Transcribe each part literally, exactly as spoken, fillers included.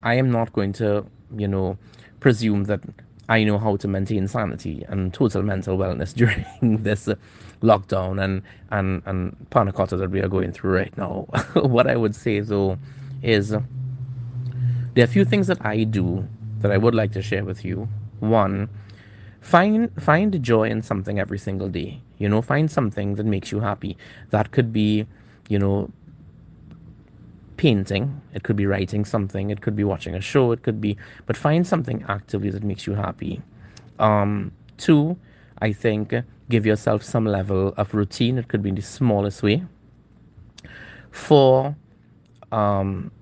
I am not going to, you know, presume that I know how to maintain sanity and total mental wellness during this uh, lockdown and, and, and panna cotta that we are going through right now. What I would say, though, is uh, there are a few things that I do that I would like to share with you. One, find find joy in something every single day. You know, find something that makes you happy. That could be, you know, painting, it could be writing something, it could be watching a show, it could be, but find something actively that makes you happy. Um, two, I think give yourself some level of routine. It could be in the smallest way. Four, um,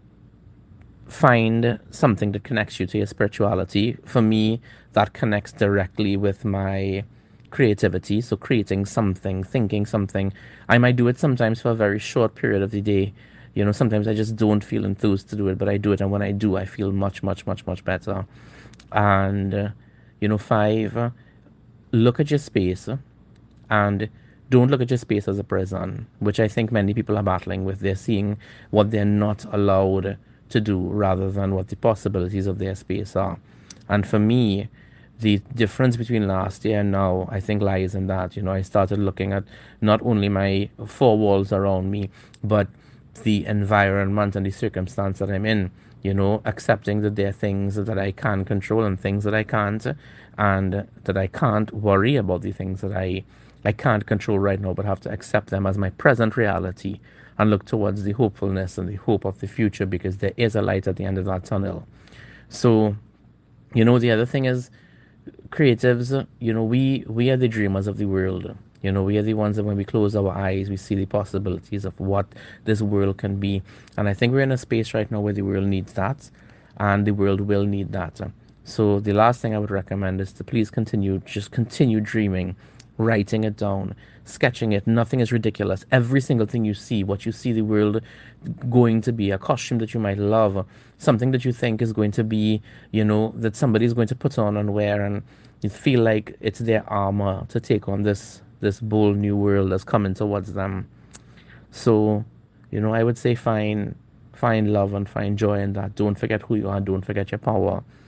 find something that connects you to your spirituality. For me, that connects directly with my creativity. So creating something, thinking something. I might do it sometimes for a very short period of the day. You know, sometimes I just don't feel enthused to do it, but I do it, and when I do, I feel much, much, much, much better. And uh, you know, five, uh, look at your space and don't look at your space as a prison, which I think many people are battling with. They're seeing what they're not allowed to do rather than what the possibilities of their space are. And for me, the difference between last year and now, I think, lies in that. You know, I started looking at not only my four walls around me, but the environment and the circumstance that I'm in. You know, accepting that there are things that I can control and things that I can't, and that I can't worry about the things that I I can't control right now, but have to accept them as my present reality and look towards the hopefulness and the hope of the future because there is a light at the end of that tunnel. So, you know, the other thing is creatives, you know, we we are the dreamers of the world. You know, we are the ones that when we close our eyes, we see the possibilities of what this world can be. And I think we're in a space right now where the world needs that, and the world will need that. So the last thing I would recommend is to please continue, just continue dreaming, writing it down, sketching it. Nothing is ridiculous. Every single thing you see, what you see the world going to be, a costume that you might love, something that you think is going to be, you know, that somebody is going to put on and wear, and you feel like it's their armor to take on this this bold new world that's coming towards them. So, you know, I would say find find love and find joy in that. Don't forget who you are. Don't forget your power.